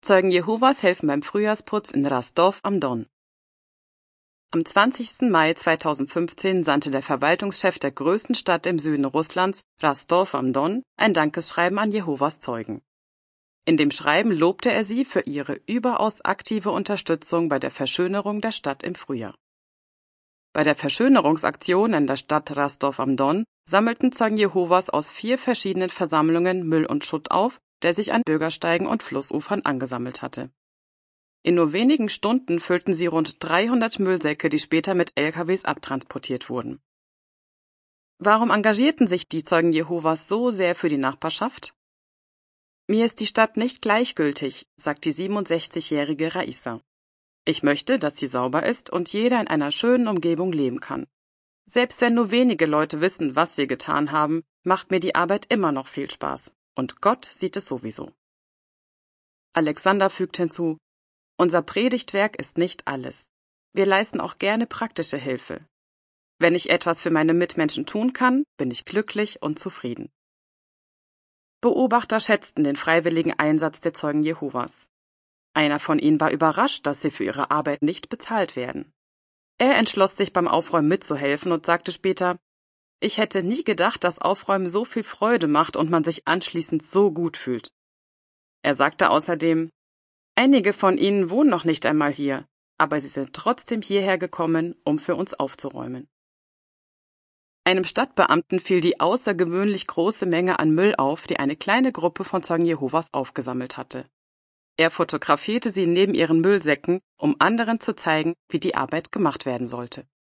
Zeugen Jehovas helfen beim Frühjahrsputz in Rostov am Don. Am 20. Mai 2015 sandte der Verwaltungschef der größten Stadt im Süden Russlands, Rostov am Don, ein Dankesschreiben an Jehovas Zeugen. In dem Schreiben lobte er sie für ihre überaus aktive Unterstützung bei der Verschönerung der Stadt im Frühjahr. Bei der Verschönerungsaktion in der Stadt Rostov am Don sammelten Zeugen Jehovas aus 4 verschiedenen Versammlungen Müll und Schutt auf, der sich an Bürgersteigen und Flussufern angesammelt hatte. In nur wenigen Stunden füllten sie rund 300 Müllsäcke, die später mit LKWs abtransportiert wurden. Warum engagierten sich die Zeugen Jehovas so sehr für die Nachbarschaft? Mir ist die Stadt nicht gleichgültig, sagt die 67-jährige Raissa. Ich möchte, dass sie sauber ist und jeder in einer schönen Umgebung leben kann. Selbst wenn nur wenige Leute wissen, was wir getan haben, macht mir die Arbeit immer noch viel Spaß. Und Gott sieht es sowieso. Alexander fügt hinzu: Unser Predigtwerk ist nicht alles. Wir leisten auch gerne praktische Hilfe. Wenn ich etwas für meine Mitmenschen tun kann, bin ich glücklich und zufrieden. Beobachter schätzten den freiwilligen Einsatz der Zeugen Jehovas. Einer von ihnen war überrascht, dass sie für ihre Arbeit nicht bezahlt werden. Er entschloss sich, beim Aufräumen mitzuhelfen und sagte später: Ich hätte nie gedacht, dass Aufräumen so viel Freude macht und man sich anschließend so gut fühlt. Er sagte außerdem: Einige von ihnen wohnen noch nicht einmal hier, aber sie sind trotzdem hierher gekommen, um für uns aufzuräumen. Einem Stadtbeamten fiel die außergewöhnlich große Menge an Müll auf, die eine kleine Gruppe von Zeugen Jehovas aufgesammelt hatte. Er fotografierte sie neben ihren Müllsäcken, um anderen zu zeigen, wie die Arbeit gemacht werden sollte.